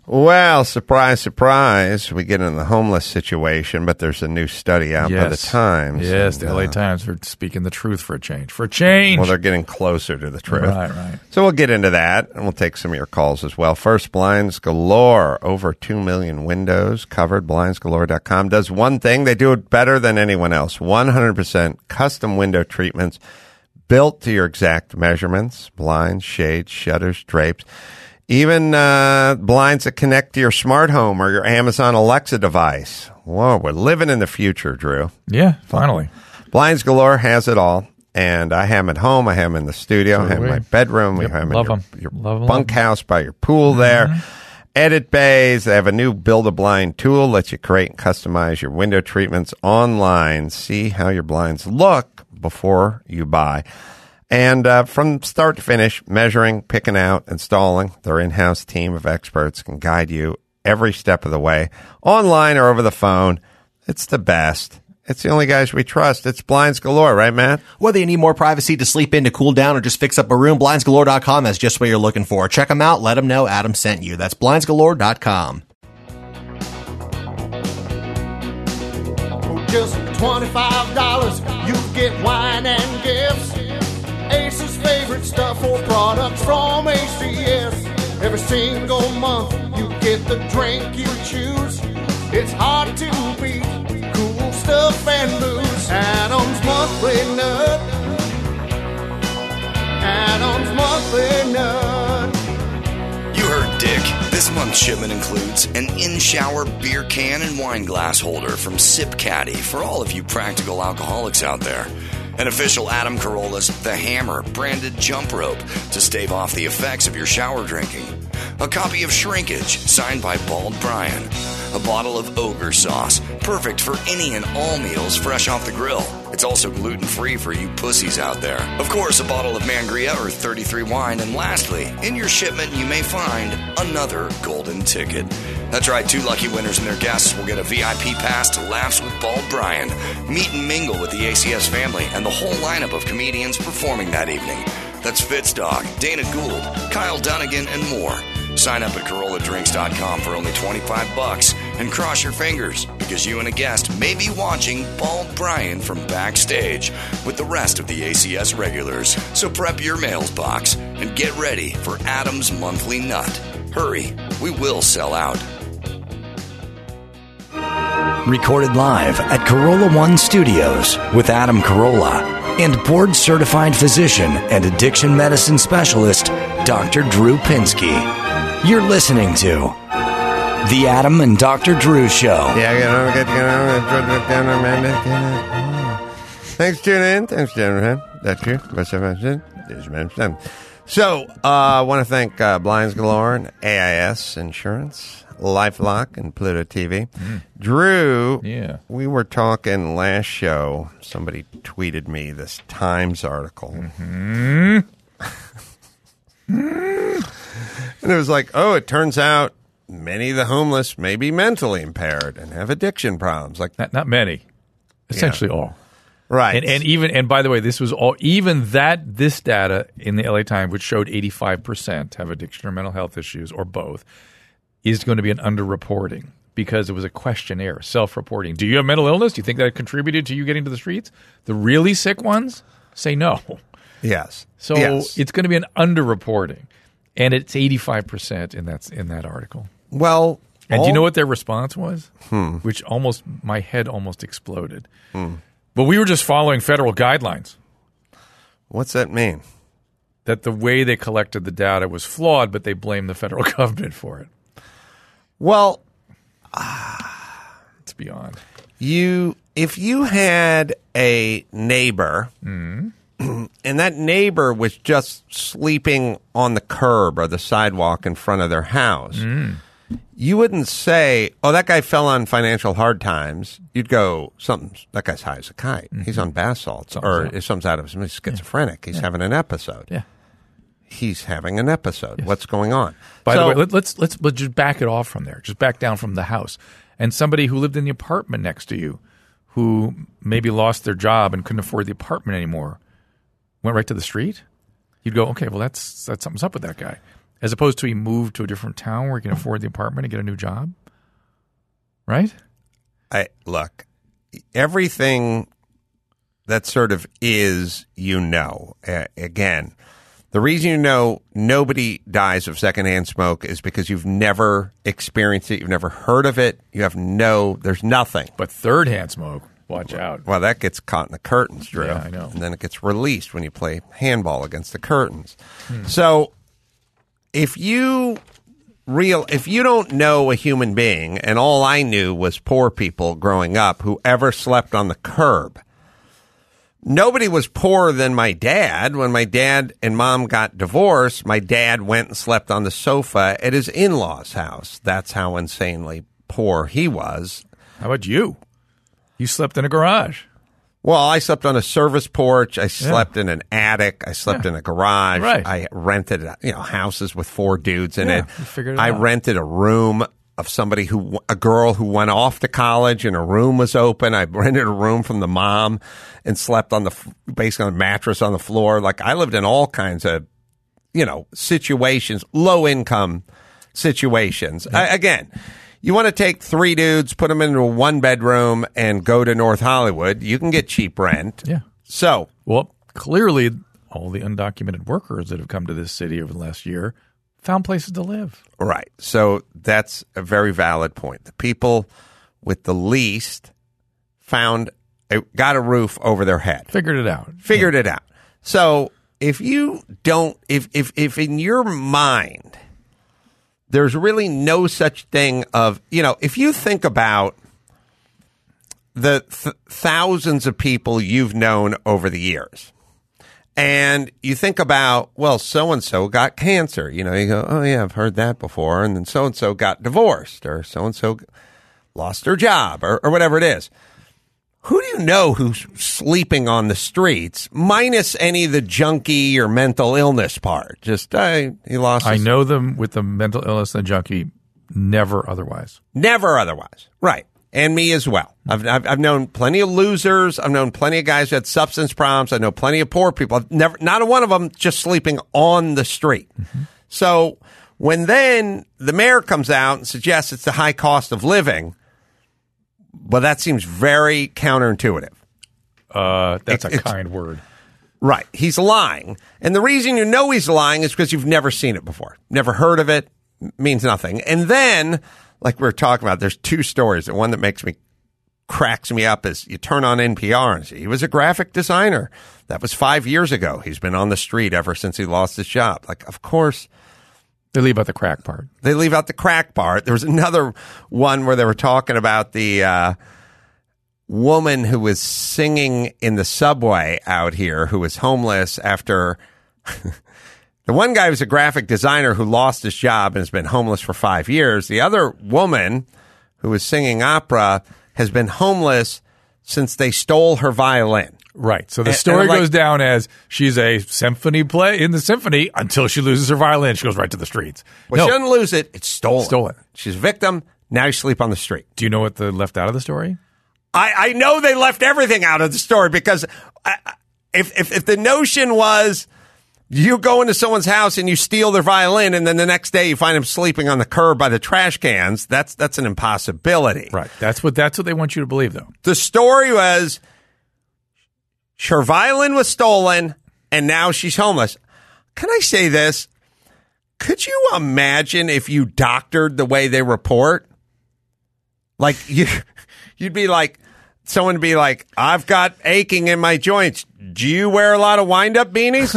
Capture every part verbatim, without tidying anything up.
Well, surprise, surprise, we get in the homeless situation, but there's a new study out yes. by the Times. Yes, and, the L A uh, Times are speaking the truth for a change. For a change! Well, they're getting closer to the truth. Right, right. So we'll get into that, and we'll take some of your calls as well. First, Blinds Galore. Over two million windows covered. blinds galore dot com does one thing. They do it better than anyone else. one hundred percent custom window treatments built to your exact measurements. Blinds, shades, shutters, drapes. Even uh, blinds that connect to your smart home or your Amazon Alexa device. Whoa, we're living in the future, Drew. Yeah, finally. Blinds Galore has it all. And I have them at home. I have them in the studio. So I have them in we. my bedroom. Yep, We have them love in your, them. your Love 'em, bunkhouse by your pool there. Mm-hmm. Edit bays. They have a new Build-A-Blind tool. Lets you create and customize your window treatments online. See how your blinds look before you buy. And uh, from start to finish, measuring, picking out, installing, their in-house team of experts can guide you every step of the way, online or over the phone. It's the best. It's the only guys we trust. It's Blinds Galore, right, Matt? Whether you need more privacy to sleep in, to cool down, or just fix up a room, blinds galore dot com has just what you're looking for. Check them out. Let them know Adam sent you. That's blinds galore dot com. Just twenty-five dollars, you get wine and gifts. Ace's favorite stuff or products from A C S. Every single month, you get the drink you choose. It's hard to beat cool stuff and booze. Adam's Monthly Nut. Adam's Monthly Nut. You heard Dick. This month's shipment includes an in-shower beer can and wine glass holder from Sip Caddy for all of you practical alcoholics out there. An official Adam Carolla's The Hammer branded jump rope to stave off the effects of your shower drinking. A copy of Shrinkage signed by Bald Brian. A bottle of Ogre Sauce, perfect for any and all meals fresh off the grill. It's also gluten-free for you pussies out there. Of course, a bottle of Mangria or thirty-three wine. And lastly, in your shipment, you may find another golden ticket. That's right, two lucky winners and their guests will get a V I P pass to Laughs with Bald Brian. Meet and mingle with the A C S family and the whole lineup of comedians performing that evening. That's Fitzdog, Dana Gould, Kyle Dunnigan, and more. Sign up at Corolla Drinks dot com for only twenty-five bucks and cross your fingers because you and a guest may be watching Bald Brian from backstage with the rest of the A C S regulars. So prep your mails box and get ready for Adam's Monthly Nut. Hurry, we will sell out. Recorded live at Corolla One Studios with Adam Carolla and board-certified physician and addiction medicine specialist, Doctor Drew Pinsky. You're listening to The Adam and Doctor Drew Show. Yeah, thanks for tuning in. Thanks for tuning in. That's you. So, I uh, want to thank uh, Blinds Galore and A I S Insurance, LifeLock, and Pluto T V. Mm. Drew, yeah. we were talking last show. Somebody tweeted me this Times article. Mm-hmm. And it was like, oh, it turns out many of the homeless may be mentally impaired and have addiction problems. Like Not, not many. Essentially Yeah. all. Right. And, and even and by the way, this was all even that this data in the L A Times, which showed eighty-five percent have addiction or mental health issues or both, is going to be an underreporting because it was a questionnaire, self-reporting. Do you have mental illness? Do you think that contributed to you getting to the streets? The really sick ones say no. Yes. So yes. it's going to be an underreporting, and it's eighty-five percent in that in that article. Well, and all... do you know what their response was? Hmm. Which almost my head almost exploded. Hmm. But we were just following federal guidelines. What's that mean? That the way they collected the data was flawed, but they blamed the federal government for it. Well, it's beyond. You, if you had a neighbor, mm. and that neighbor was just sleeping on the curb or the sidewalk in front of their house, mm. you wouldn't say, "Oh, that guy fell on financial hard times." You'd go, "Something. That guy's high as a kite. Mm-hmm. He's on bath salts, Something's or up. if something's out of him, he's schizophrenic. Yeah. He's yeah. having an episode. Yeah, he's having an episode. Yes. What's going on?" By so, the way, let, let's let's let's just back it off from there. Just back down from the house, and somebody who lived in the apartment next to you, who maybe lost their job and couldn't afford the apartment anymore, went right to the street. You'd go, "Okay, well, that's that's something's up with that guy." as opposed to he moved to a different town where he can afford the apartment and get a new job. Right? I look, everything that sort of is, you know, uh, again, the reason you know nobody dies of secondhand smoke is because you've never experienced it. You've never heard of it. You have no, there's nothing. But third-hand smoke, watch out. Well, that gets caught in the curtains, Drew. Yeah, I know. And then it gets released when you play handball against the curtains. Hmm. So if you real, if you don't know a human being, and all I knew was poor people growing up who ever slept on the curb, nobody was poorer than my dad. When my dad and mom got divorced, my dad went and slept on the sofa at his in-laws' house. That's how insanely poor he was. How about you? You slept in a garage. Well, I slept on a service porch. I slept yeah. in an attic. I slept yeah. in a garage. Right. I rented, you know, houses with four dudes in yeah, it. You figured it I out. rented a room of somebody who, a girl who went off to college and a room was open. I rented a room from the mom and slept on the, basically on a mattress on the floor. Like I lived in all kinds of, you know, situations, low income situations. Yeah. I, again, you want to take three dudes, put them into a one bedroom and go to North Hollywood. You can get cheap rent. Yeah. So, well, clearly all the undocumented workers that have come to this city over the last year found places to live. Right. So that's a very valid point. The people with the least found, got a roof over their head. Figured it out. Figured yeah. it out. So if you don't, if, if, if in your mind, there's really no such thing of, you know, if you think about the th- thousands of people you've known over the years, and you think about, well, so-and-so got cancer. You know, you go, oh, yeah, I've heard that before. And then so-and-so got divorced, or so-and-so lost their job, or, or whatever it is. Who do you know who's sleeping on the streets, minus any of the junkie or mental illness part? Just, uh, he lost I his- know them with the mental illness and the junkie, never otherwise. Never otherwise. Right. And me as well. I've, I've I've known plenty of losers. I've known plenty of guys who had substance problems. I know plenty of poor people. I've never, not a one of them just sleeping on the street. Mm-hmm. So when then the mayor comes out and suggests it's the high cost of living, well, that seems very counterintuitive. Uh, that's it, a kind word. Right. He's lying. And the reason you know he's lying is because you've never seen it before. Never heard of it. Means nothing. And then, like we were talking about, there's two stories. The one that makes me, cracks me up is you turn on N P R and see he was a graphic designer. That was five years ago. He's been on the street ever since he lost his job. Like, of course. They leave out the crack part. They leave out the crack part. There was another one where they were talking about the uh, woman who was singing in the subway out here who was homeless after... The one guy was a graphic designer who lost his job and has been homeless for five years. The other woman who was singing opera has been homeless since they stole her violin. Right. So the And- story and like- goes down as she's a symphony play in the symphony until she loses her violin. She goes right to the streets. Well, no. she doesn't lose it. It's stolen. Stolen. She's a victim. Now you sleep on the street. Do you know what the left out of the story? I, I know they left everything out of the story because I, I- if, if if the notion was you go into someone's house and you steal their violin and then the next day you find them sleeping on the curb by the trash cans, that's that's an impossibility. Right. That's what that's what they want you to believe, though. The story was her violin was stolen and now she's homeless. Can I say this? Could you imagine if you doctored the way they report? Like you, you'd be like, someone would be like, I've got aching in my joints. Do you wear a lot of wind-up beanies?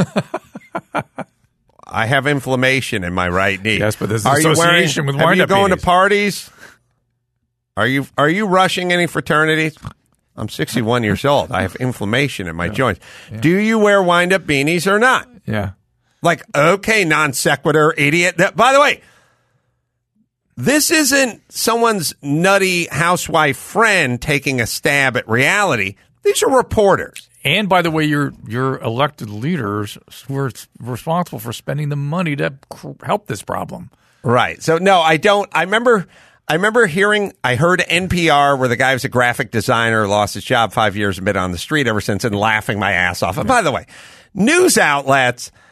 I have inflammation in my right knee. Yes, but there's Are you association wearing, with wind-up Are you going beanies. to parties? Are you are you rushing any fraternities? I'm sixty-one years old. I have inflammation in my yeah. joints. Yeah. Do you wear wind-up beanies or not? Yeah. Like, okay, non sequitur idiot. That, by the way, this isn't someone's nutty housewife friend taking a stab at reality. These are reporters. And by the way, your your elected leaders were responsible for spending the money to cr- help this problem. Right. So no, I don't. I remember. I remember hearing. I heard N P R where the guy was a graphic designer, lost his job five years and been on the street ever since, and laughing my ass off. And by the way, news outlets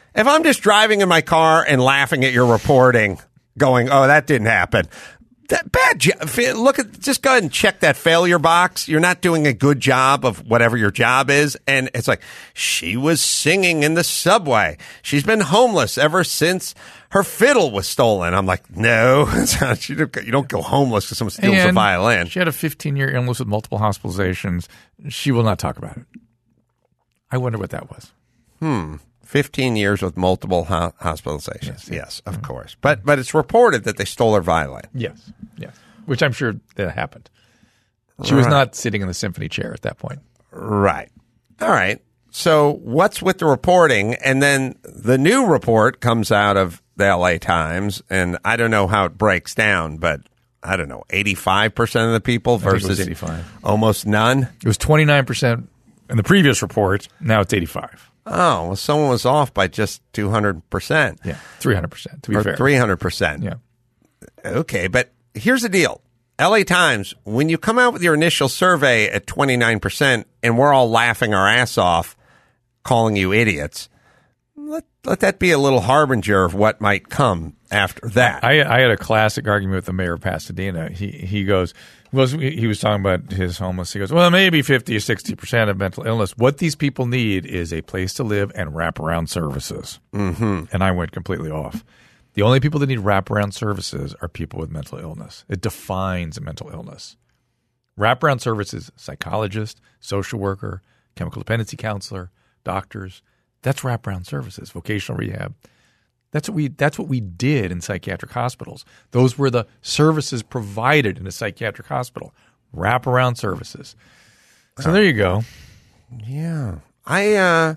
If I'm just driving in my car and laughing at your reporting, going, "Oh, that didn't happen," that bad job. Look at, just go ahead and check that failure box. You're not doing a good job of whatever your job is. And it's like, she was singing in the subway. She's been homeless ever since her fiddle was stolen. I'm like, no, you don't go homeless because someone steals and a violin. She had a fifteen-year illness with multiple hospitalizations. She will not talk about it. I wonder what that was. Hmm. fifteen years with multiple ho- hospitalizations. Yes, yes of mm-hmm. course. But but it's reported that they stole her violin. Yes, yes. Which I'm sure that happened. She was Right. not sitting in the symphony chair at that point. Right. All right. So what's with the reporting? And then the new report comes out of the L A Times, and I don't know how it breaks down, but I don't know, eighty-five percent of the people think it was versus eighty-five. Almost none? It was twenty-nine percent in the previous report. Now it's eighty-five. Oh, well, someone was off by just two hundred percent. Yeah, three hundred percent, to be or fair. three hundred percent. Yeah. Okay, but here's the deal. L A Times, when you come out with your initial survey at twenty-nine percent and we're all laughing our ass off, calling you idiots, let, let that be a little harbinger of what might come after that. I, I had a classic argument with the mayor of Pasadena. He he goes, was he was talking about his homeless. He goes, well, maybe fifty or sixty percent of mental illness. What these people need is a place to live and wraparound services. Mm-hmm. And I went completely off. The only people that need wraparound services are people with mental illness. It defines mental illness. Wraparound services, psychologist, social worker, chemical dependency counselor, doctors. That's wraparound services, vocational rehab. That's what we that's what we did in psychiatric hospitals. Those were the services provided in a psychiatric hospital. Wraparound services. So there you go. Yeah. I uh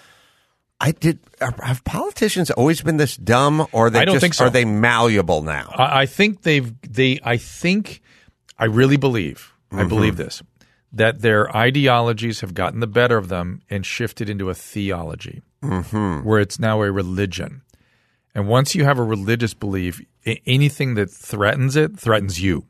I did have politicians always been this dumb, or they I don't just think so. are they malleable now? I, I think they've they I think I really believe, I Mm-hmm. believe this, that their ideologies have gotten the better of them and shifted into a theology, Mm-hmm. where it's now a religion. And once you have a religious belief, a- anything that threatens it threatens you.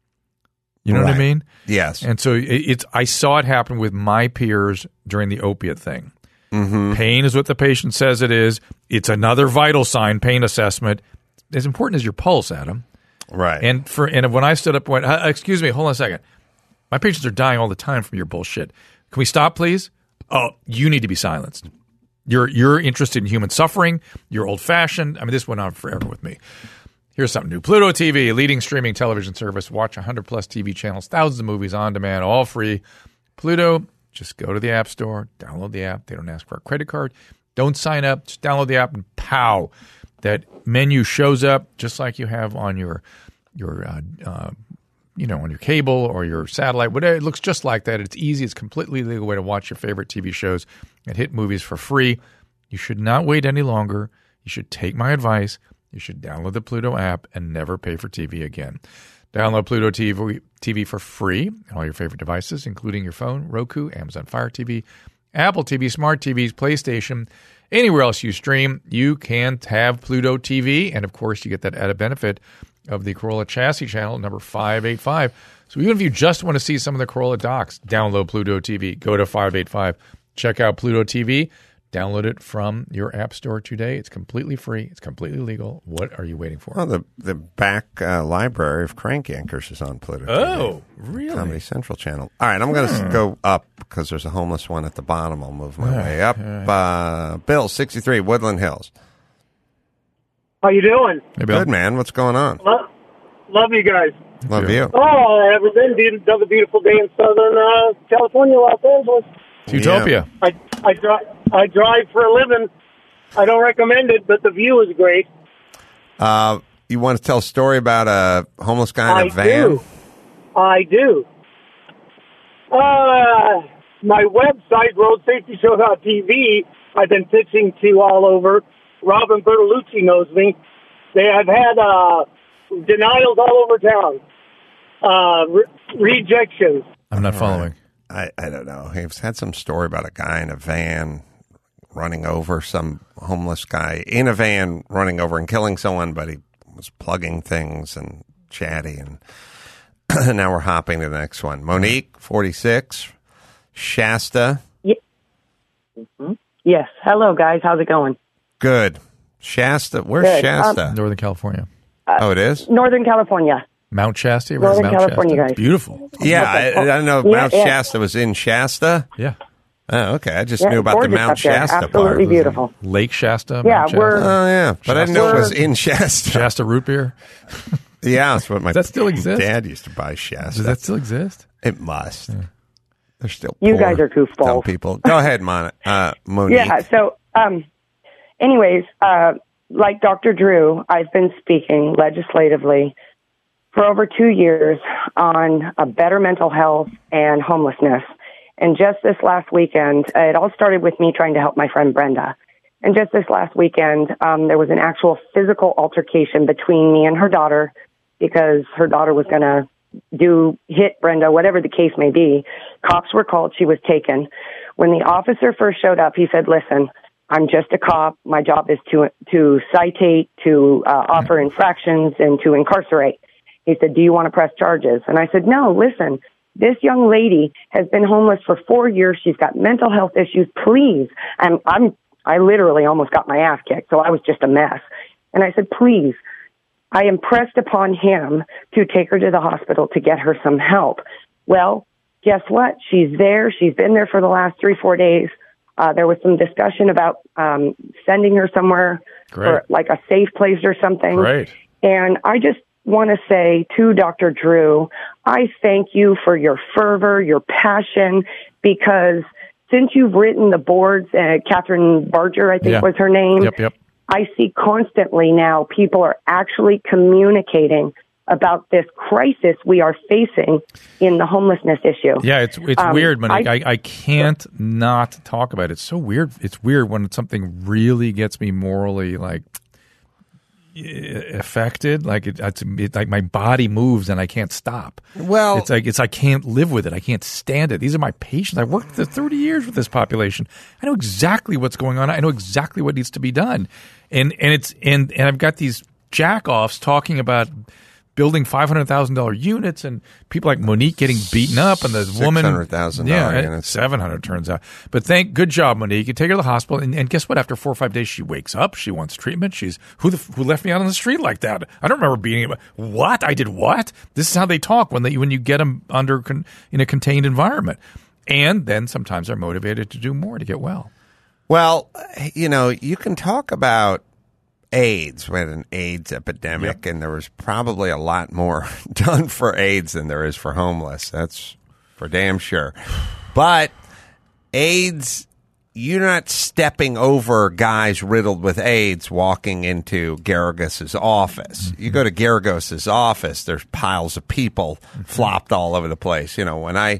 You know what I Right. mean? Yes. And so it, it's I saw it happen with my peers during the opiate thing. Mm-hmm. Pain is what the patient says it is. It's another vital sign, pain assessment. As important as your pulse, Adam. Right. And for and when I stood up and went, uh, excuse me, hold on a second. My patients are dying all the time from your bullshit. Can we stop, please? Oh, you need to be silenced. You're you're interested in human suffering. You're old-fashioned. I mean, this went on forever with me. Here's something new. Pluto T V, leading streaming television service. Watch one hundred plus T V channels, thousands of movies on demand, all free. Pluto, just go to the App Store, download the app. They don't ask for a credit card. Don't sign up. Just download the app and pow. That menu shows up just like you have on your your uh, uh, you know, on your cable or your satellite, whatever. It looks just like that. It's easy. It's a completely legal way to watch your favorite T V shows and hit movies for free. You should not wait any longer. You should take my advice. You should download the Pluto app and never pay for T V again. Download Pluto T V, T V for free on all your favorite devices, including your phone, Roku, Amazon Fire T V, Apple T V, Smart T Vs, PlayStation, anywhere else you stream. You can have Pluto T V. And, of course, you get that added benefit of the Corolla Chassis channel, number five eighty-five. So even if you just want to see some of the Corolla docs, download Pluto T V. Go to five eighty-five. Check out Pluto T V. Download it from your app store today. It's completely free. It's completely legal. What are you waiting for? Well, the the back uh, library of Crank Anchors is on Pluto T V. Oh, really? Comedy Central channel. All right, I'm going to go up because there's a homeless one at the bottom. I'll move my way up. Uh, Bill, sixty-three, Woodland Hills. How you doing? Hey, Bill. Good, man. What's going on? Lo- love you guys. Love you. Oh, everything. Be- Another beautiful day in Southern uh, California, Los Angeles. Utopia. I I drive I drive for a living. I don't recommend it, but the view is great. Uh, you want to tell a story about a homeless guy in a I van? do. I do. Uh, my website, road safety show dot t v, I've been pitching to all over. Robin Bertolucci knows me. They have had uh, denials all over town. Uh, re- rejections. I'm not following. I, I don't know. He's had some story about a guy in a van running over some homeless guy in a van, running over and killing someone, but he was plugging things and chatty. And now we're hopping to the next one. Monique, forty-six, Shasta. Yes. Hello, guys. How's it going? Good. Shasta. Where's Good. Shasta? Northern California. oh, it is? Northern California. Mount Shasta? You ever Northern heard of Mount California, Shasta? guys. It's beautiful. Yeah, I, I don't know. Yeah, Mount yeah. Shasta was in Shasta. Yeah. Oh, okay. I just Yeah, knew about the gorgeous Mount up there. Shasta Absolutely part. beautiful. Lake Shasta? Yeah, Mount Shasta? we're- Oh, yeah. But I didn't know it was Shasta. in Shasta. Shasta root beer? Yeah, that's what my Does that still exist? dad used to buy Shasta. Does that still exist? It must. They're still You poor, guys are goofballs. dumb people. Go ahead, Mon- uh, Monique. Yeah. So, um, anyways, uh, like Doctor Drew, I've been speaking legislatively for over two years on a better mental health and homelessness. And just this last weekend, uh, it all started with me trying to help my friend Brenda. And just this last weekend, um, there was an actual physical altercation between me and her daughter because her daughter was going to do hit Brenda, whatever the case may be. Cops were called. She was taken. When the officer first showed up, he said, listen, I'm just a cop. My job is to to citate, to uh, offer infractions, and to incarcerate. He said, do you want to press charges? And I said, no, listen, this young lady has been homeless for four years. She's got mental health issues. Please. And I'm, I literally almost got my ass kicked, so I was just a mess. And I said, please, I impressed upon him to take her to the hospital to get her some help. Well, guess what? She's there. She's been there for the last three, four days. Uh, there was some discussion about um, sending her somewhere Great. for like a safe place or something. Great. And I just want to say to Doctor Drew, I thank you for your fervor, your passion, because since you've written the boards, uh, Catherine Barger, I think Yeah. was her name, Yep, yep. I see constantly now people are actually communicating about this crisis we are facing in the homelessness issue. Yeah, it's it's Um, weird, Monique. I, I- I, can't not talk about it. It's so weird. It's weird when something really gets me morally like affected. Like it, it's it, like my body moves and I can't stop. Well- it's like it's I can't live with it. I can't stand it. These are my patients. I worked for thirty years with this population. I know exactly what's going on. I know exactly what needs to be done. And and it's and and I've got these jack-offs talking about building five hundred thousand dollars units and people like Monique getting beaten up and the woman six hundred thousand dollars yeah, units. seven hundred turns out. But thank good job, Monique. You take her to the hospital and, and guess what? After four or five days, she wakes up. She wants treatment. She's who the, who left me out on the street like that? I don't remember beating him. What? I did what? This is how they talk when they when you get them under con, in a contained environment. And then sometimes they're motivated to do more to get well. Well, you know, you can talk about AIDS. We had an AIDS epidemic, Yep. and there was probably a lot more done for AIDS than there is for homeless. That's for damn sure. But AIDS, you're not stepping over guys riddled with AIDS walking into Garagos's office. You go to Garagos's office, there's piles of people flopped all over the place. You know, when I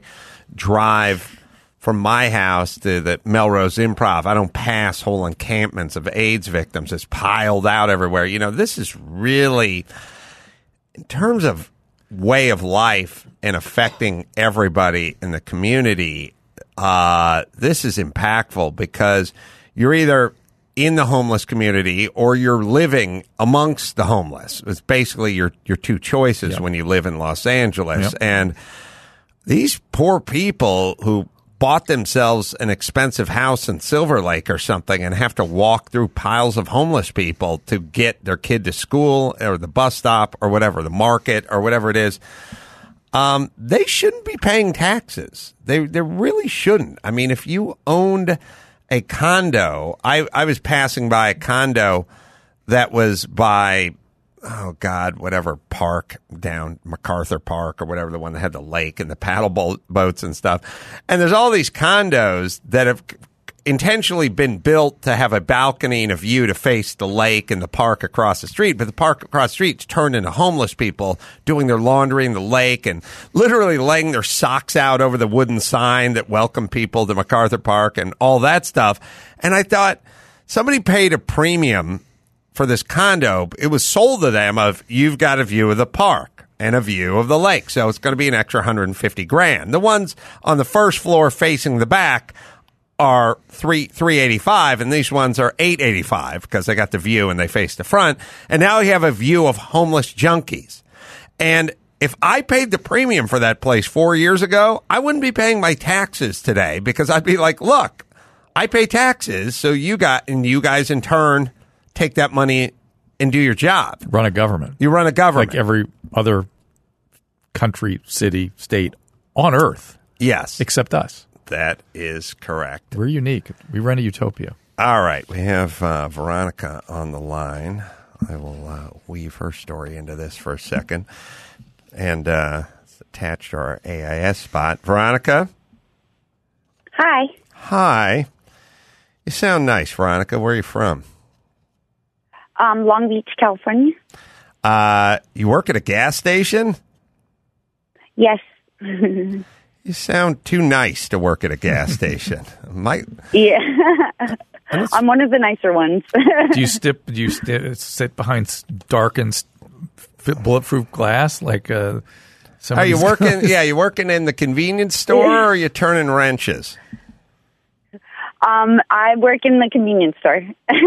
drive from my house to the Melrose Improv, I don't pass whole encampments of AIDS victims. It's piled out everywhere. You know, this is really, in terms of way of life and affecting everybody in the community, uh, this is impactful because you're either in the homeless community or you're living amongst the homeless. It's basically your, your two choices Yep. when you live in Los Angeles. Yep. And these poor people who bought themselves an expensive house in Silver Lake or something and have to walk through piles of homeless people to get their kid to school or the bus stop or whatever, the market or whatever it is, um, they shouldn't be paying taxes. They they really shouldn't. I mean, if you owned a condo, I, I was passing by a condo that was by, oh God, whatever park down MacArthur Park or whatever, the one that had the lake and the paddle boat, boats and stuff. And there's all these condos that have intentionally been built to have a balcony and a view to face the lake and the park across the street. But the park across the street's turned into homeless people doing their laundry in the lake and literally laying their socks out over the wooden sign that welcome people to MacArthur Park and all that stuff. And I thought somebody paid a premium for this condo. It was sold to them of, you've got a view of the park and a view of the lake. So it's going to be an extra one hundred fifty grand. The ones on the first floor facing the back are three three eighty five, and these ones are eight eighty five because they got the view and they face the front. And now you have a view of homeless junkies. And if I paid the premium for that place four years ago, I wouldn't be paying my taxes today because I'd be like, look, I pay taxes, so you got and you guys in turn take that money and do your job. Run a government. You run a government. Like every other country, city, state on Earth. Yes. Except us. That is correct. We're unique. We run a utopia. All right. We have uh, Veronica on the line. I will uh, weave her story into this for a second. And uh, it's attached to our A I S spot. Veronica? Hi. Hi. You sound nice, Veronica. Where are you from? Um, Long Beach, California. Uh, you work at a gas station? Yes. You sound too nice to work at a gas station. Might. Yeah. I'm one of the nicer ones. Do you stip, do you st- sit behind s- darkened f- bulletproof glass like uh, some? Are you these- working? Yeah, you working in the convenience store, or are you turning wrenches? Um, I work in the convenience store.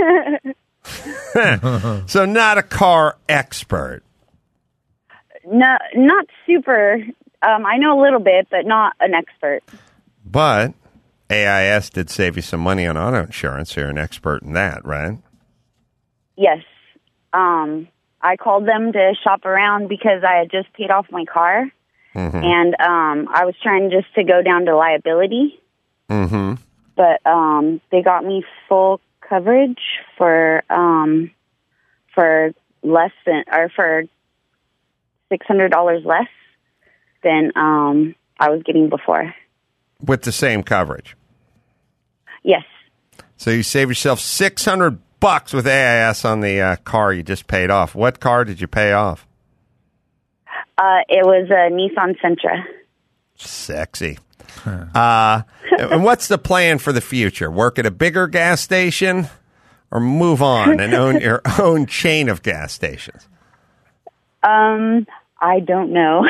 So not a car expert. No, not super. Um, I know a little bit, but not an expert. But A I S did save you some money on auto insurance. So you're an expert in that, right? Yes. Um, I called them to shop around because I had just paid off my car, Mm-hmm. and um, I was trying just to go down to liability. Mm-hmm. But um, they got me full coverage for um, for less than or for six hundred dollars less than um, I was getting before. With the same coverage. Yes. So you save yourself six hundred bucks with A I S on the uh, car you just paid off. What car did you pay off? Uh, it was a Nissan Sentra. Sexy. Uh, and what's the plan for the future? Work at a bigger gas station or move on and own your own chain of gas stations? Um, I don't know.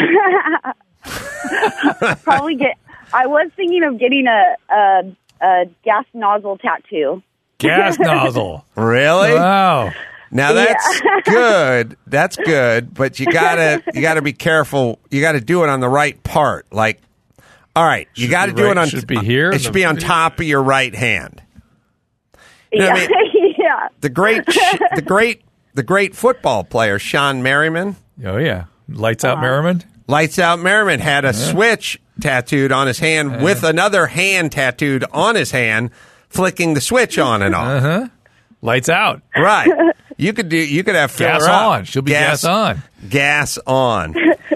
Probably get. I was thinking of getting a a, a gas nozzle tattoo. Gas nozzle. Really? Wow. Now that's Yeah. good. That's good, but you gotta you gotta be careful. You gotta do it on the right part. Like, all right, you Should got to be do right- it on. should be here? It should be on top of your right hand. You know Yeah, what I mean? yeah. The great, the great, the great football player Sean Merriman. Oh yeah. Lights Uh-huh. out Merriman. Lights Out Merriman had a switch tattooed on his hand with another hand tattooed on his hand, flicking the switch on and off. Uh-huh. Lights out. Right. You could do. You could have Gas fill her up. on. She'll be gas on. Gas on.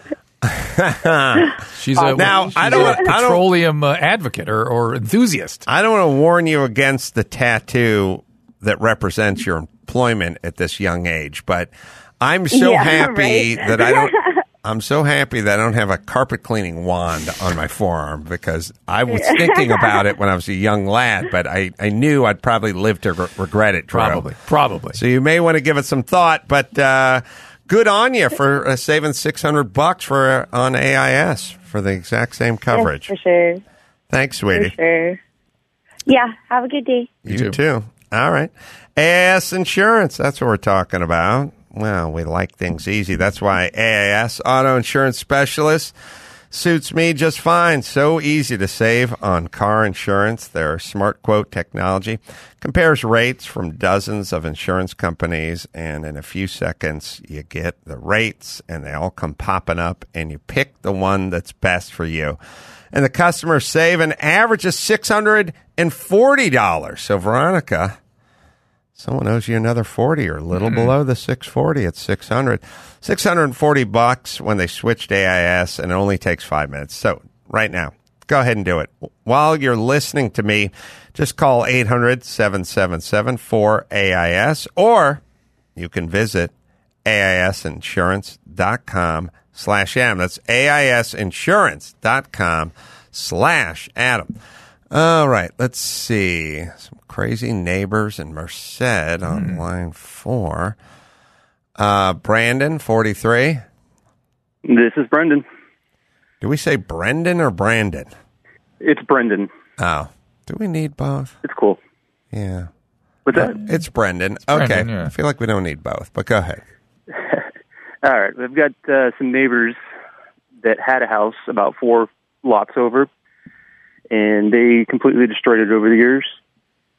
She's a Now, she's I don't a want- I don't- petroleum uh, advocate or, or enthusiast. I don't want to warn you against the tattoo that represents your employment at this young age, but I'm so Yeah, happy right. that I don't. I'm so happy that I don't have a carpet cleaning wand on my forearm because I was thinking about it when I was a young lad, but I, I knew I'd probably live to re- regret it. Drew. Probably. Probably. So you may want to give it some thought, but uh, good on you for uh, saving six hundred bucks for uh, on A I S for the exact same coverage. Yes, for sure. Thanks, For sweetie. sure. Yeah. Have a good day. You, too. too. All right. A I S Insurance. That's what we're talking about. Well, we like things easy. That's why A I S Auto Insurance Specialist suits me just fine. So easy to save on car insurance. Their smart quote technology compares rates from dozens of insurance companies, and in a few seconds, you get the rates, and they all come popping up, and you pick the one that's best for you. And the customers save an average of six hundred forty dollars. So, Veronica, someone owes you another forty or a little Mm-hmm. below the six forty at six hundred. six hundred forty bucks when they switched A I S, and it only takes five minutes. So right now, go ahead and do it. While you're listening to me, just call eight hundred, seven seven seven, four A I S, or you can visit AISinsurance.com slash Adam. That's AISinsurance.com slash Adam. All right, let's see. Some crazy neighbors in Merced on line four. Uh, Brandon, forty-three. This is Brendan. Do we say Brendan or Brandon? It's Brendan. Oh, do we need both? It's cool. Yeah. What's that? It's Brendan. Okay. Brendan, yeah. I feel like we don't need both, but go ahead. All right. We've got uh, some neighbors that had a house about four lots over, and they completely destroyed it over the years.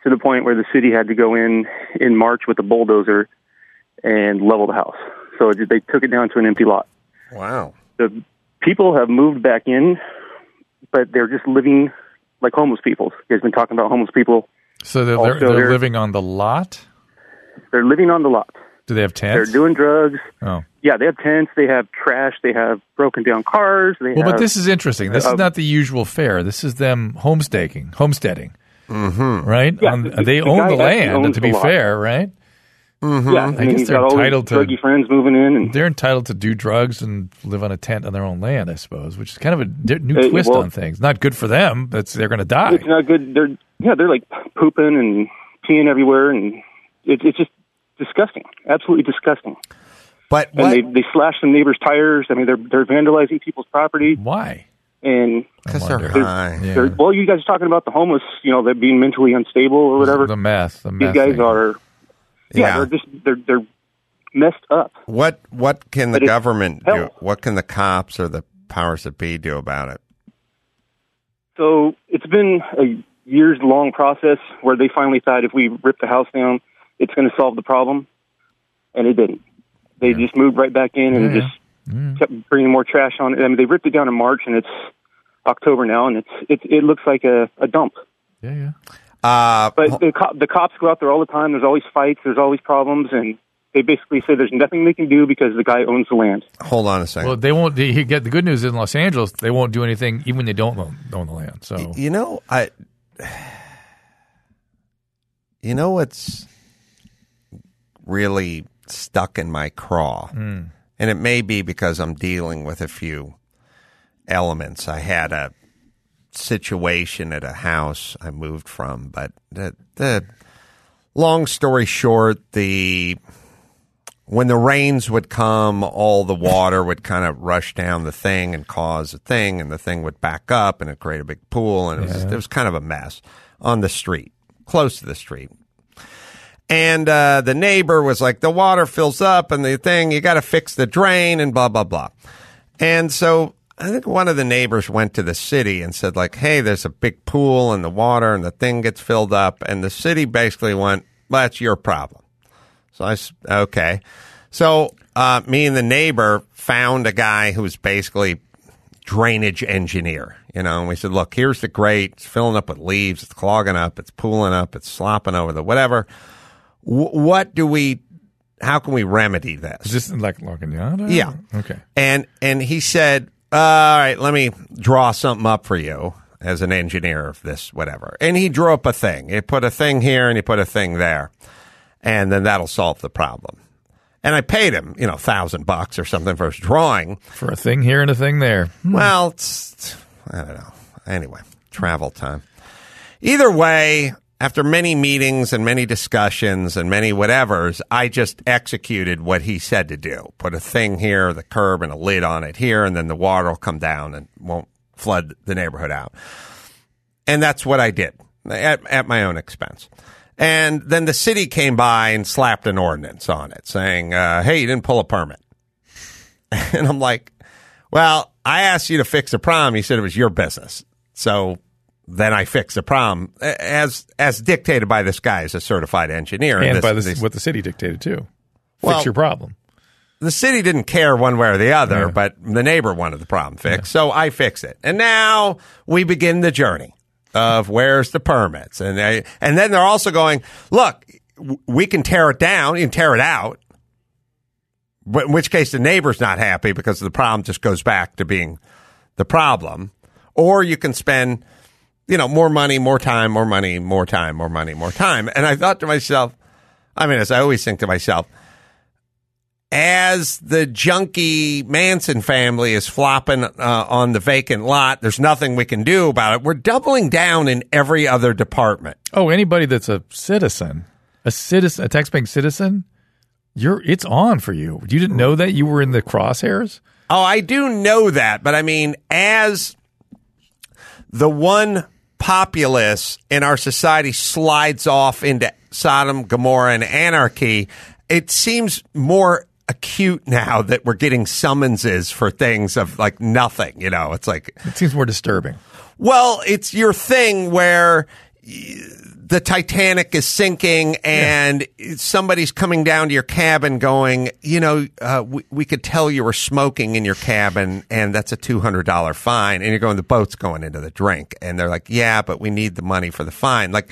to the point where the city had to go in in March with a bulldozer and level the house. So it, they took it down to an empty lot. Wow. The people have moved back in, but they're just living like homeless people. You guys been talking about homeless people. So they're, they're, they're living on the lot? They're living on the lot. Do they have tents? They're doing drugs. Oh. Yeah, they have tents. They have trash. They have broken down cars. They well, have, but this is interesting. This uh, is not the usual fare. This is them homestaking, homesteading, mm-hmm. right? Yeah, on, the, they the own the land, to be the fair, right? Mm-hmm. Yeah, I, I mean, guess they're entitled to. Druggy friends moving in, and they're entitled to do drugs and live on a tent on their own land, I suppose, which is kind of a di- new uh, twist well, on things. Not good for them. That's they're going to die. It's not good. They're yeah, they're like pooping and peeing everywhere, and it, it's just disgusting. Absolutely disgusting. But and they they slash the neighbors' tires. I mean, they're they're vandalizing people's property. Why? And because they're high. They're, they're, well, you guys are talking about the homeless. You know, they're being mentally unstable or whatever. The meth. The meth These guys thing. are. Yeah, Yeah. they're just they're they're messed up. What what can the But it's government do? hell. What can the cops or the powers that be do about it? So it's been a years long process where they finally thought if we rip the house down, it's going to solve the problem, and it didn't. They yeah. just moved right back in and yeah. just Mm. kept bringing more trash on. I mean, they ripped it down in March, and it's October now, and it's it it looks like a, a dump. Yeah, yeah. Uh, But the co- the cops go out there all the time. There's always fights. There's always problems, and they basically say there's nothing they can do because the guy owns the land. Hold on a second. Well, they won't. You get the good news in Los Angeles. They won't do anything, even when they don't own, own the land. So you know, I. You know what's really stuck in my craw, mm. and it may be because I'm dealing with a few elements. I had a situation at a house I moved from, but the, the long story short, the when the rains would come, all the water would kind of rush down the thing and cause a thing, and the thing would back up and it'd create a big pool, and it was, Yeah. it was kind of a mess on the street, close to the street. And uh, the neighbor was like, the water fills up and the thing, you got to fix the drain and blah, blah, blah. And so I think one of the neighbors went to the city and said, like, hey, there's a big pool and the water and the thing gets filled up. And the city basically went, well, that's your problem. So I s okay. So uh, me and the neighbor found a guy who was basically drainage engineer, you know, and we said, look, here's the grate. It's filling up with leaves. It's clogging up. It's pooling up. It's slopping over the whatever. W what do we, how can we remedy this? Is this like La Cañada? Yeah. Okay. And, and he said, uh, all right, let me draw something up for you as an engineer of this, whatever. And he drew up a thing. He put a thing here and he put a thing there. And then that'll solve the problem. And I paid him, you know, a thousand bucks or something for his drawing. For a thing here and a thing there. Hmm. Well, it's, I don't know. Anyway, travel time. Either way, after many meetings and many discussions and many whatevers, I just executed what he said to do. Put a thing here, the curb, and a lid on it here, and then the water will come down and won't flood the neighborhood out. And that's what I did at, at my own expense. And then the city came by and slapped an ordinance on it saying, uh, hey, you didn't pull a permit. And I'm like, well, I asked you to fix the problem. You said it was your business. So then I fixed the problem as as dictated by this guy as a certified engineer. And this, by this, this, what the city dictated, too. Well, Fix your problem. The city didn't care one way or the other, Yeah. but the neighbor wanted the problem fixed. So I fixed it. And now we begin the journey of where's the permits. And they, and then they're also going, look, w- we can tear it down. You can tear it out. But in which case the neighbor's not happy because the problem just goes back to being the problem. Or you can spend, you know, more money, more time, more money, more time, more money, more time. And I thought to myself, I mean, as I always think to myself, as the junkie Manson family is flopping uh, on the vacant lot, there's nothing we can do about it. We're doubling down in every other department. Oh, anybody that's a citizen, a citizen, a taxpaying citizen, you're it's on for you. You didn't know that you were in the crosshairs? Oh, I do know that, but I mean, as the one populace in our society slides off into Sodom, Gomorrah, and anarchy, it seems more acute now that we're getting summonses for things of like nothing, you know, it's like, It seems more disturbing. well, it's your thing where the Titanic is sinking and yeah. somebody's coming down to your cabin going, you know, uh, we, we could tell you were smoking in your cabin and that's a two hundred dollars fine. And you're going, the boat's going into the drink. And they're like, yeah, but we need the money for the fine. Like,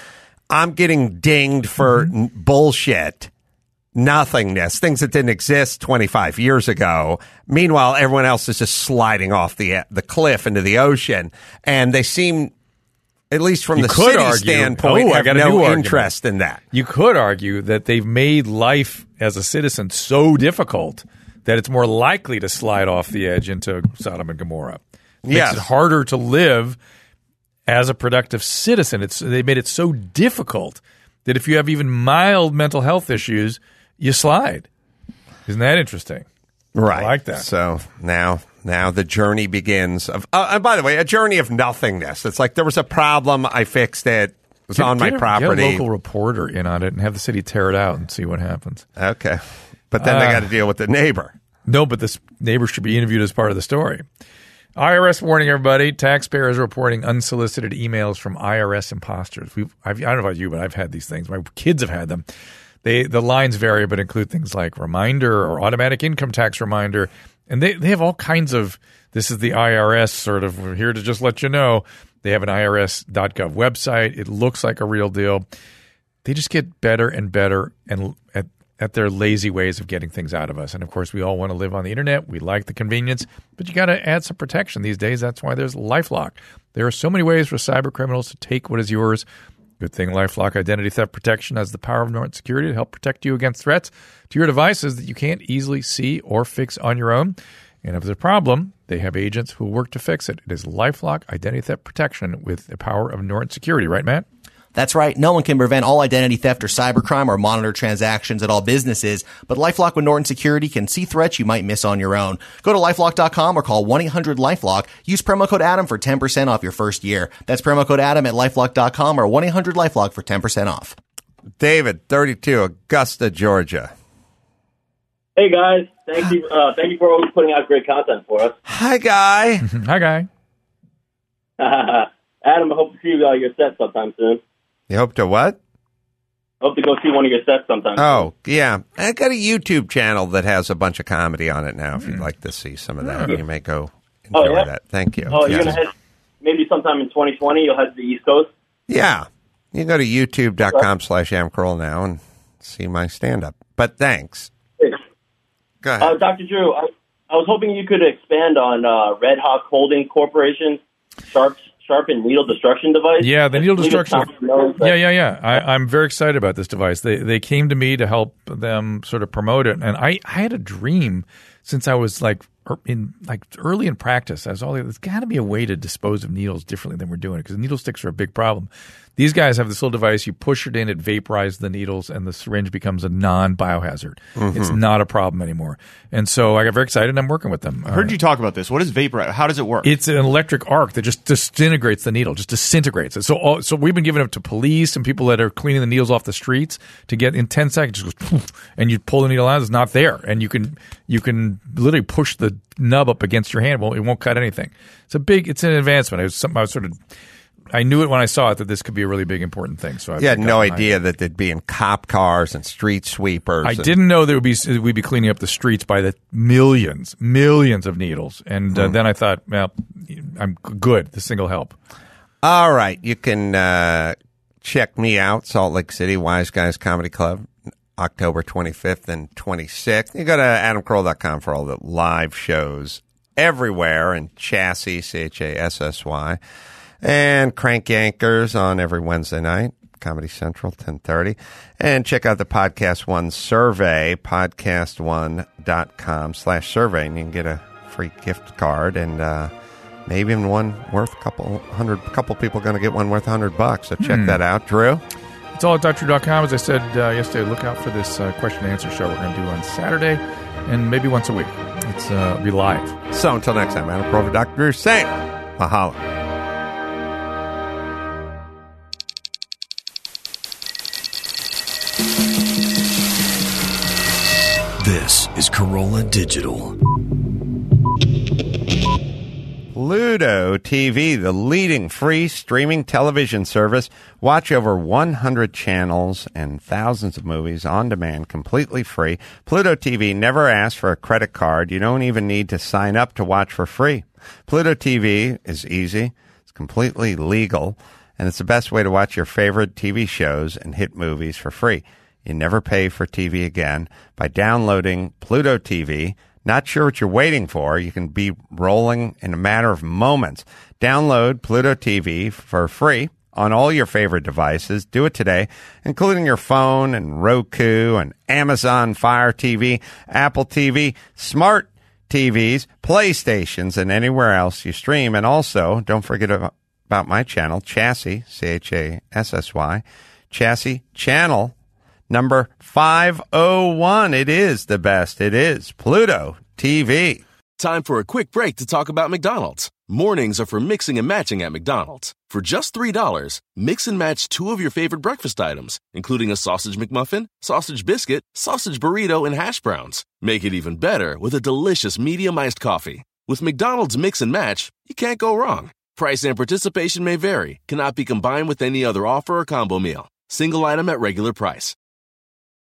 I'm getting dinged for mm-hmm. n- bullshit, nothingness, things that didn't exist twenty-five years ago. Meanwhile, everyone else is just sliding off the the cliff into the ocean. And they seem, at least from you the city argue, standpoint, oh, have I got no a interest in that. You could argue that they've made life as a citizen so difficult that it's more likely to slide off the edge into Sodom and Gomorrah. It yes. makes it harder to live as a productive citizen. It's they made it so difficult that if you have even mild mental health issues, you slide. Isn't that interesting? Right. I like that. So now, now the journey begins. Of, uh, and by the way, a journey of nothingness. It's like there was a problem, I fixed it. It was get, on my get a, property. Get a local reporter in on it and have the city tear it out and see what happens. Okay, but then uh, they got to deal with the neighbor. No, but this neighbor should be interviewed as part of the story. I R S warning, everybody. Taxpayers reporting unsolicited emails from I R S imposters. We've, I've, I don't know about you, but I've had these things. My kids have had them. They The lines vary, but include things like reminder or automatic income tax reminder. And they, they have all kinds of, this is the I R S sort of, we're here to just let you know. They have an I R S dot gov website. It looks like a real deal. They just get better and better and at at their lazy ways of getting things out of us. And, of course, we all want to live on the internet. We like the convenience, but you got to add some protection these days. That's why there's LifeLock. There are so many ways for cyber criminals to take what is yours. Good thing LifeLock Identity Theft Protection has the power of Norton Security to help protect you against threats to your devices that you can't easily see or fix on your own. And if there's a problem, they have agents who will work to fix it. It is LifeLock Identity Theft Protection with the power of Norton Security. Right, Matt? That's right. No one can prevent all identity theft or cybercrime or monitor transactions at all businesses, but LifeLock with Norton Security can see threats you might miss on your own. Go to LifeLock dot com or call one eight hundred LifeLock. Use promo code Adam for ten percent off your first year. That's promo code Adam at LifeLock dot com or one eight hundred LifeLock for ten percent off. David, thirty-two, Augusta, Georgia. Hey, guys. Thank you, uh, thank you for always putting out great content for us. Hi, Guy. Hi, Guy. Adam, I hope to see you, uh, your set sometime soon. You hope to what? Hope to go see one of your sets sometime. Oh, yeah. I got a YouTube channel that has a bunch of comedy on it now. If you'd like to see some of that, you may go enjoy oh, yeah? that. Thank you. Oh, yes. you're going to head, maybe sometime in twenty twenty, you'll head to the East Coast? Yeah. You can go to youtube dot com slash Adam Carolla now and see my stand-up. But thanks. Thanks. Go ahead. Uh, Doctor Drew, I, I was hoping you could expand on uh, Red Hawk Holding Corporation, Sharp, sharpened needle destruction device. Yeah, the needle destruction. Yeah, yeah, yeah. I, I'm very excited about this device. They they came to me to help them sort of promote it, and I, I had a dream since I was like in like early in practice. I was all there's got to be a way to dispose of needles differently than we're doing it because needle sticks are a big problem. These guys have this little device. You push it in, it vaporizes the needles, and the syringe becomes a non-biohazard. Mm-hmm. It's not a problem anymore. And so I got very excited, and I'm working with them. I heard uh, you talk about this. What is vaporize? How does it work? It's an electric arc that just disintegrates the needle, just disintegrates it. So, all, so we've been giving it to police and people that are cleaning the needles off the streets to get in ten seconds, just goes poof, and you pull the needle out, it's not there, and you can you can literally push the nub up against your hand. Well, it won't cut anything. It's a big. It's an advancement. It was something I was sort of. I knew it when I saw it that this could be a really big, important thing. So I you had no idea that they'd be in cop cars and street sweepers. I and- didn't know there would be we'd be cleaning up the streets by the millions, millions of needles. And uh, hmm. then I thought, well, I'm good. This thing will help. All right, you can uh, check me out, Salt Lake City Wise Guys Comedy Club, October twenty-fifth and twenty-sixth. You go to adam carolla dot com for all the live shows everywhere, and Chassis, C H A S S Y. And Crank Yankers on every Wednesday night, Comedy Central, ten thirty. And check out the Podcast One survey, podcast one dot com slash survey, and you can get a free gift card and uh, maybe even one worth a couple hundred, a couple people going to get one worth a hundred bucks. So check hmm. that out. Drew? It's all at dr drew dot com. As I said uh, yesterday, look out for this uh, question and answer show we're going to do on Saturday and maybe once a week. It's uh, be live. So until next time, Adam Carolla, Doctor Drew saying, mahalo. This is Carolla Digital. Pluto T V, the leading free streaming television service. Watch over one hundred channels and thousands of movies on demand, completely free. Pluto T V never asks for a credit card. You don't even need to sign up to watch for free. Pluto T V is easy. It's completely legal, and it's the best way to watch your favorite T V shows and hit movies for free. You never pay for T V again by downloading Pluto T V. Not sure what you're waiting for? You can be rolling in a matter of moments. Download Pluto T V for free on all your favorite devices. Do it today, including your phone and Roku and Amazon Fire T V, Apple T V, smart T Vs, PlayStations, and anywhere else you stream. And also, don't forget about my channel, Chassis, C H A S S Y, Chassis Channel number five oh one. It is the best. It is Pluto T V. Time for a quick break to talk about McDonald's. Mornings are for mixing and matching at McDonald's. For just three dollars, mix and match two of your favorite breakfast items, including a sausage McMuffin, sausage biscuit, sausage burrito, and hash browns. Make it even better with a delicious medium iced coffee. With McDonald's Mix and Match, you can't go wrong. Price and participation may vary, cannot be combined with any other offer or combo meal. Single item at regular price.